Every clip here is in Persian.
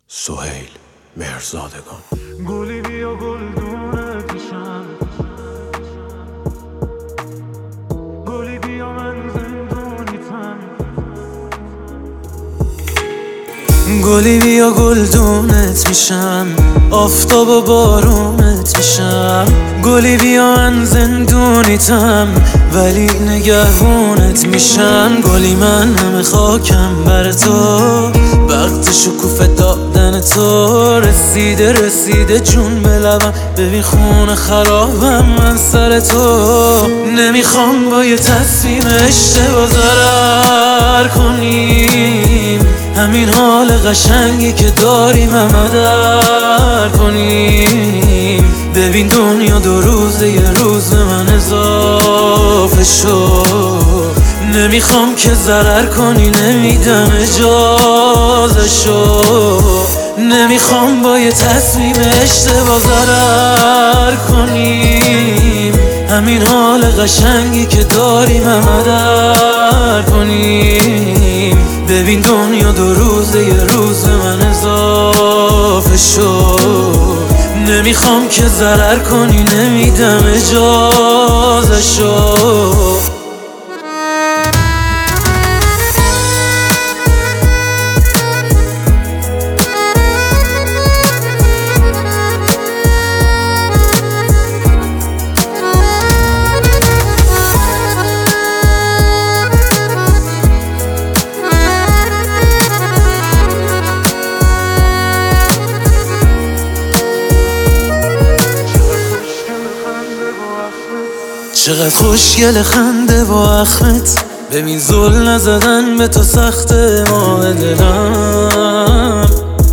سهیل مهرزادگان. گلی بیا گلدونت میشم، گلی بیا من زندونیتم، گلی بیا گلدونت میشم، آفتاب و بارونت میشم. گلی بیا من زندونیتم ولی نگهبونت میشم. گلی من همه خاکم بر تو، وقت شکوفه دادن تو. رسیده جون به لبم، ببین خونه خرابم من سر تو. نمیخوام با یه تصمیم اشتباه ضرر کنیم، همین حال قشنگی که داریم همه در کنیم. ببین دنیا دو روزه، یه روز به من اضافه شد. نمیخوام که ضرر کنی، نمیدم اجازه شو. نمیخوام با یه تصمیم اشتباه ضرر کنیم، همین حال قشنگی که داریم همه در کنیم. ببین دنیا دو روزه، یه روز به من اضافه شد. نمیخوام که ضرر کنی، نمیدم اجازه شو. چقدر خوشگل خنده با اخمت، ببین زل نزدن به تو سخته. ماه دلم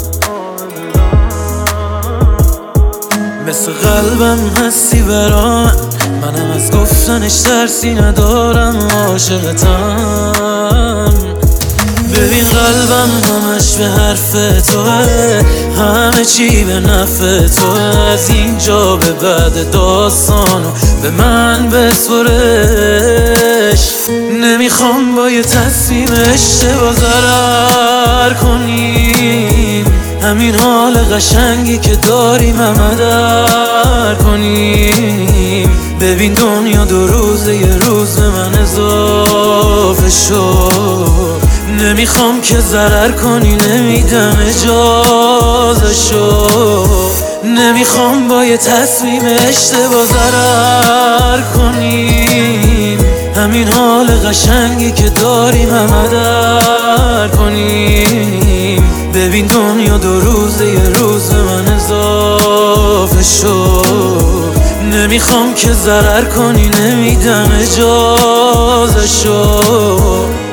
مثل قلبم هستی برام، منم از گفتنش ترسی ندارم، عاشقتم. ببین قلبم همش به حرف توه، همه چی به نفع توه. از اینجا به بعد داستانو به من بسپرش. نمیخوام با یه تصمیم اشتباه ضرر کنیم، همین حال قشنگی که داریم همه در کنیم. ببین دنیا دو روزه، یه روز به من اضافه شد. نمیخوام که ضرر کنی، نمیدم اجازه شو. نمیخوام با یه تصمیم اشتباه ضرر کنیم، همین حال قشنگی که داریم همه در کنیم. ببین دنیا دو روزه، یه روز به من اضافه شد. نمیخوام که ضرر کنی، نمیدم اجازه شو.